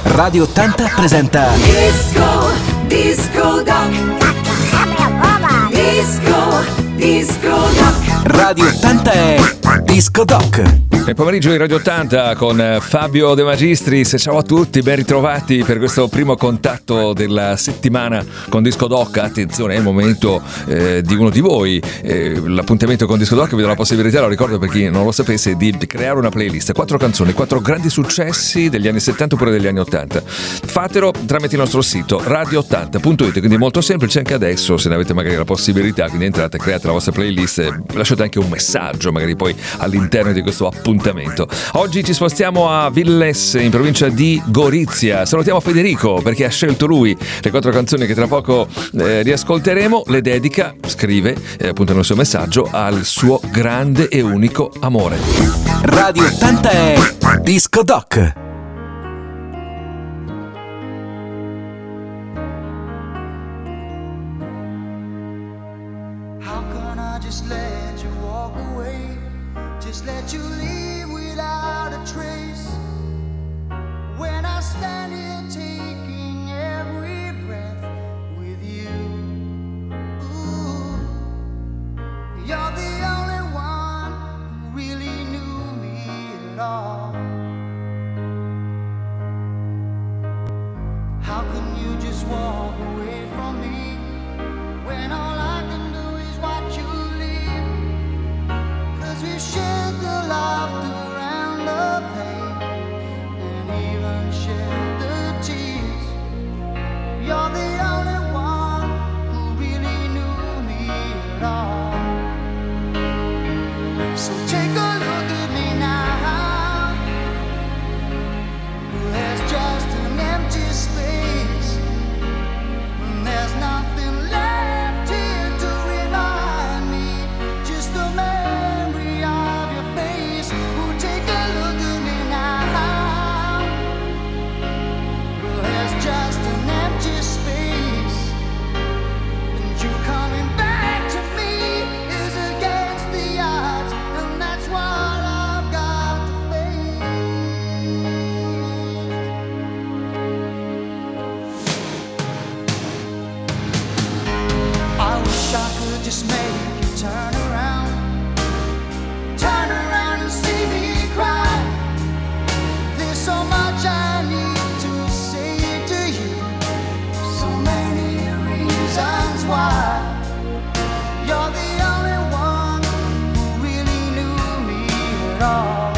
Radio 80 presenta Disco Doc. Disco Doc. Radio 80 è Disco Doc. Nel pomeriggio di Radio 80 con Fabio De Magistris. Ciao a tutti, ben ritrovati per questo primo contatto della settimana con Disco Doc. Attenzione, è il momento di uno di voi. L'appuntamento con Disco Doc vi dà la possibilità, lo ricordo per chi non lo sapesse, di creare una playlist, 4 canzoni, 4 grandi successi degli anni 70 oppure degli anni 80. Fatelo tramite il nostro sito radio80.it, quindi è molto semplice anche adesso, se ne avete magari la possibilità. Quindi entrate, create la vostra playlist e lasciate anche un messaggio magari poi all'interno di questo appuntamento. Oggi ci spostiamo a Villes, in provincia di Gorizia. Salutiamo Federico perché ha scelto lui le 4 canzoni che tra poco riascolteremo. Le dedica, scrive appunto nel suo messaggio, al suo grande e unico amore. Radio 80 è Disco Doc. How can I just let you walk away? Just let you leave without a trace. When I stand here taking every breath with you. Ooh, you're the only one who really knew me at all. How can you just walk away from me when all I can do is watch you leave? 'Cause we've shared the laughter and the pain, and even shared the tears. You're the only one who really knew me at all. So take a look at me now. There's just an empty space, and there's nothing left here to remind me. Just the memory of your face. Oh, take a look at me now. There's just an empty space, and you coming back to me is against the odds, and that's what I've got to face. I wish I could just make you turn around and see me cry. There's so much I need to say to you, so many reasons why. You're the only one who really knew me at all.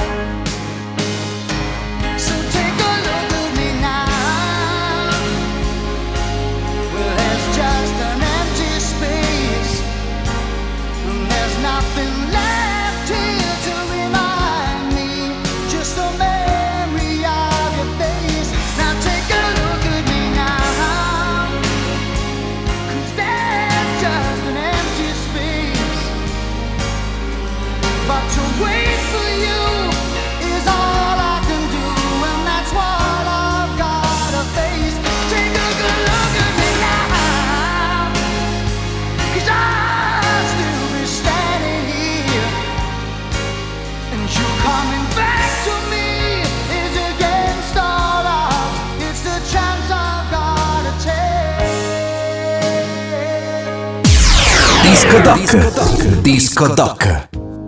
So take a look at me now. Well, there's just an empty space, and there's nothing left here to remind me. Just a memory of your face. Now take a look at me now. 'Cause there's just an empty space, but to wait for you is all I can do, and that's what I've gotta face. Take a good look at me now, 'cause I'll still be standing here, and you coming back to me is against all odds. It's the chance I've gotta take. Disco Doc. Disco Doc.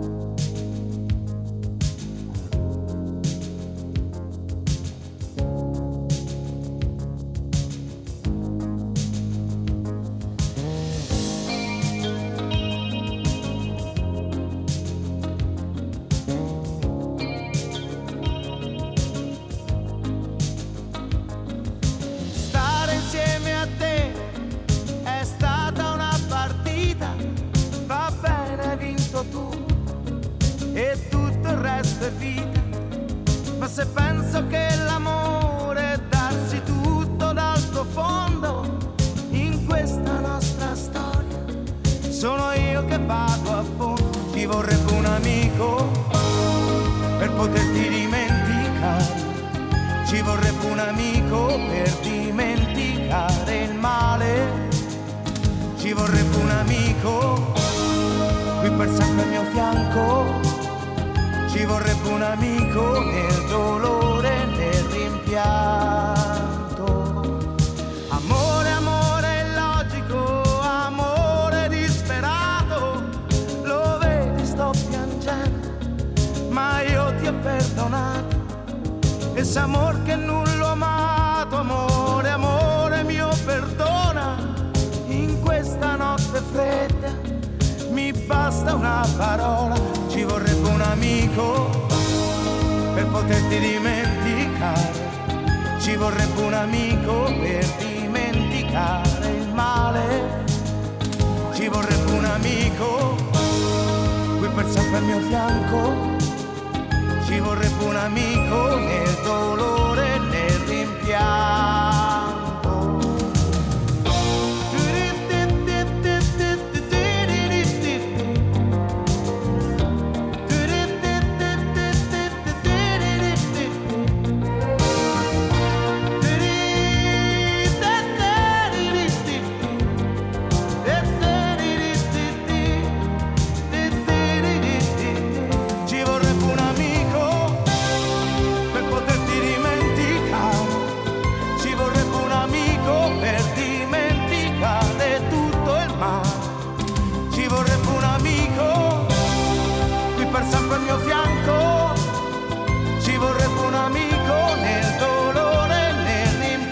Stare insieme a te è stata una partita, va bene, hai vinto tu e tutto il resto è vita. Ma se penso che l'amore è darsi tutto dal profondo in questa nostra storia, sono io che vado a fondo. Ci vorrebbe un amico per poterti dimenticare. Ci vorrebbe un amico per dimenticare il male. Ci vorrebbe un amico qui per sempre al mio fianco. Ci vorrebbe un amico nel dolore, nel rimpianto. ese amor che non l'ho amato. Amore, amore mio, perdona, in questa notte fredda mi basta una parola. Ci vorrebbe un amico per poterti dimenticare, ci vorrebbe un amico per dimenticare il male, ci vorrebbe un amico qui per sempre al mio fianco, ci vorrebbe un amico nel dolore e nel rimpianto. Sempre al mio fianco, ci vorrebbe un amico nel dolore e nel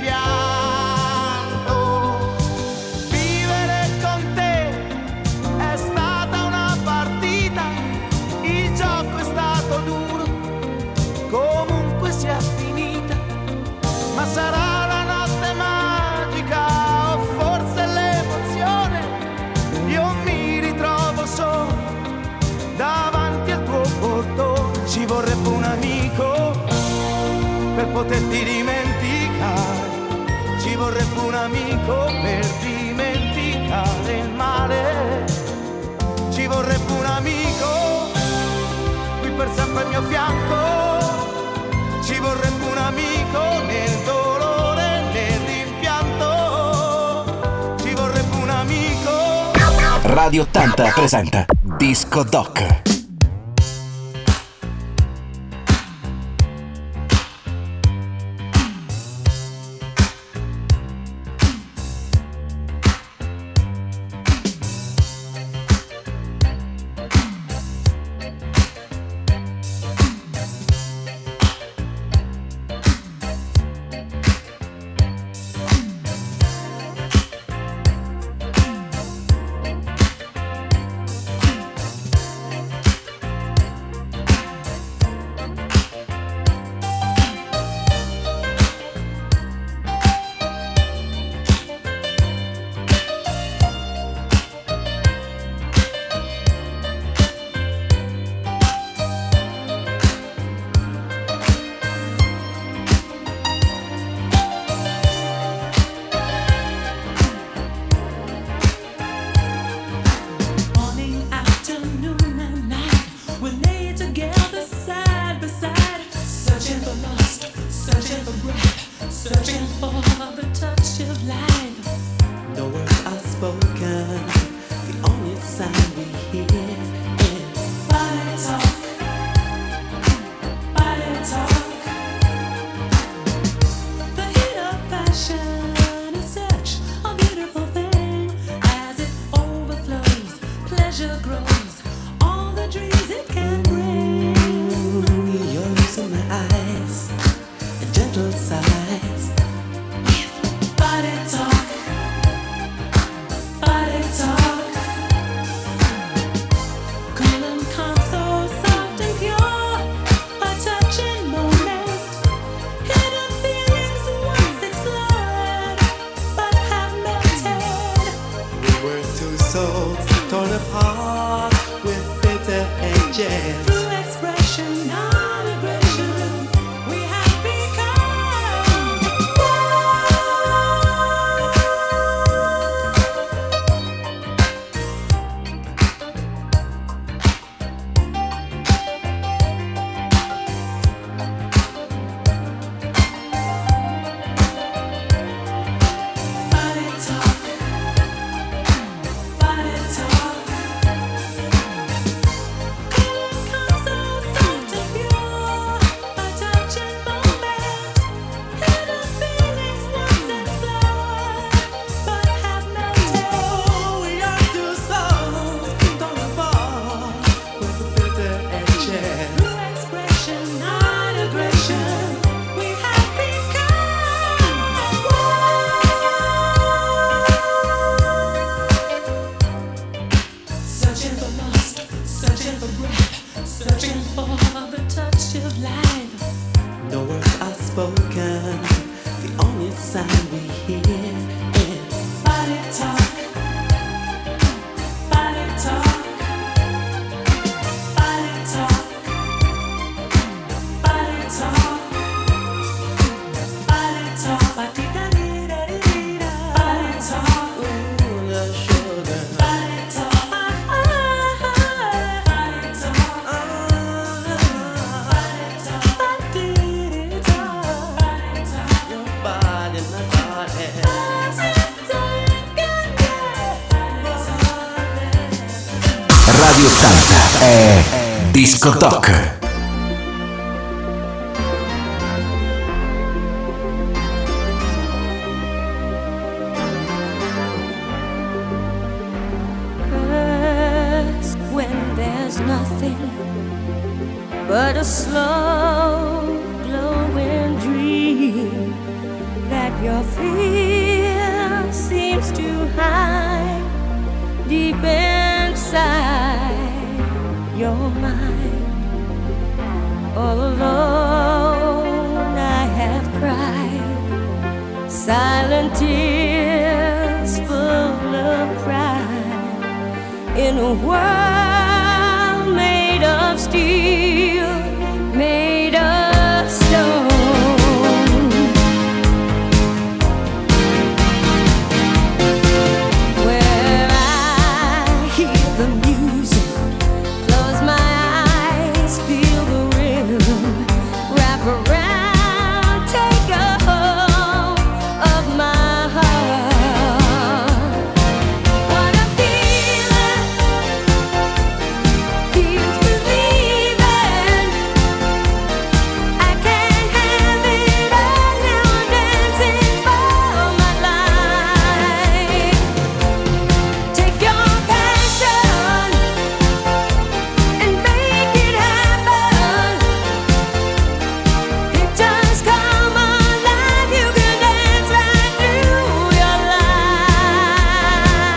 rimpianto. Vivere con te è stata una partita, il gioco è stato duro, comunque sia finita, ma sarà la notte magica o forse l'emozione, io mi ritrovo solo davanti al tuo portone. Ci vorrebbe un amico per poterti dimenticare, ci vorrebbe un amico per dimenticare il male, ci vorrebbe un amico qui per sempre al mio fianco, ci vorrebbe un amico nel dolore e nel rimpianto, ci vorrebbe un amico. Radio 80 presenta Disco Doc. Through expression, non-aggression, we have become broken. The only sound we hear is body talk, body talk, body talk, body talk, body talk, body talk, ooh, the sugar, body talk, body talk, your body, my body. Radio 80 è Disco Doc. First, when there's nothing but a slow glowing dream that your fear seems to hide deep inside your mind. All alone I have cried silent tears full of pride in a world made of steel, made of stone. Where I hear the music, close my eyes, feel the rhythm, wrap around, take a hold of my heart. What a feeling, feels believing. I can't have it all now, I'm dancing for my life. Take your passion and make it happen. It just come alive, you can dance right through your life.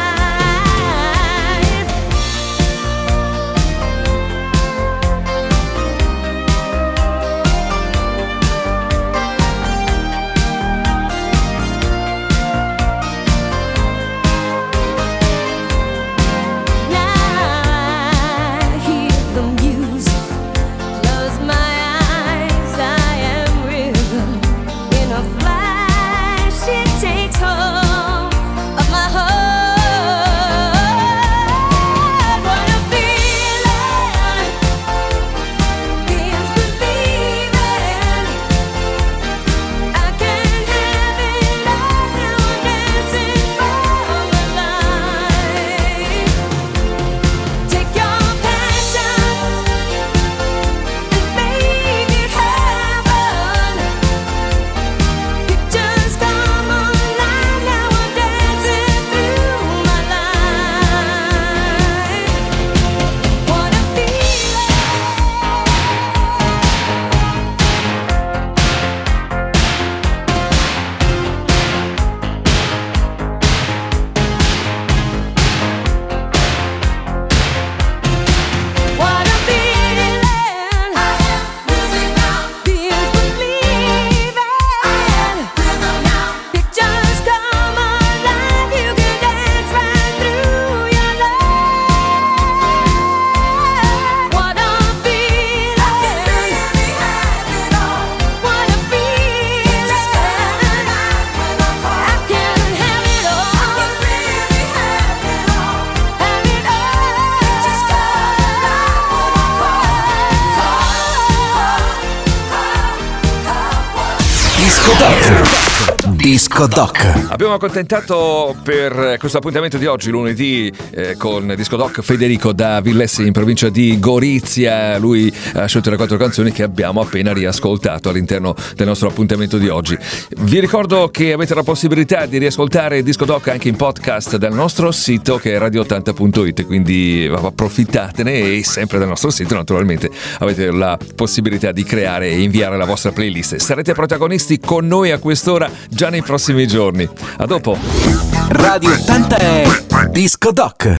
Now I hear the music, close my eyes, I am rhythm. In a flash it takes hold of my heart. What a feeling, feels believing. I can't have it all now, I'm dancing for my life. Take your passion and make it happen. It just come alive now, I'm dancing through my life. What a feeling. What a feeling. I am music now. Feels believing. I am rhythm now. It just come alive. You can dance right through your life. What a feeling. I can really have it all. What a feeling. Just come alive when I call. I can have it all. I can really have it all. Have it all. Just come alive when I call. Disco Doc. Disco Doc. Abbiamo accontentato per questo appuntamento di oggi, lunedì, con Disco Doc Federico da Villesse in provincia di Gorizia. Lui ha scelto le 4 canzoni che abbiamo appena riascoltato all'interno del nostro appuntamento di oggi. Vi ricordo che avete la possibilità di riascoltare Disco Doc anche in podcast dal nostro sito che è radio80.it, quindi approfittatene, e sempre dal nostro sito naturalmente avete la possibilità di creare e inviare la vostra playlist. Sarete protagonisti con noi a quest'ora già nei prossimi giorni. A dopo. Radio 80 è Disco Doc.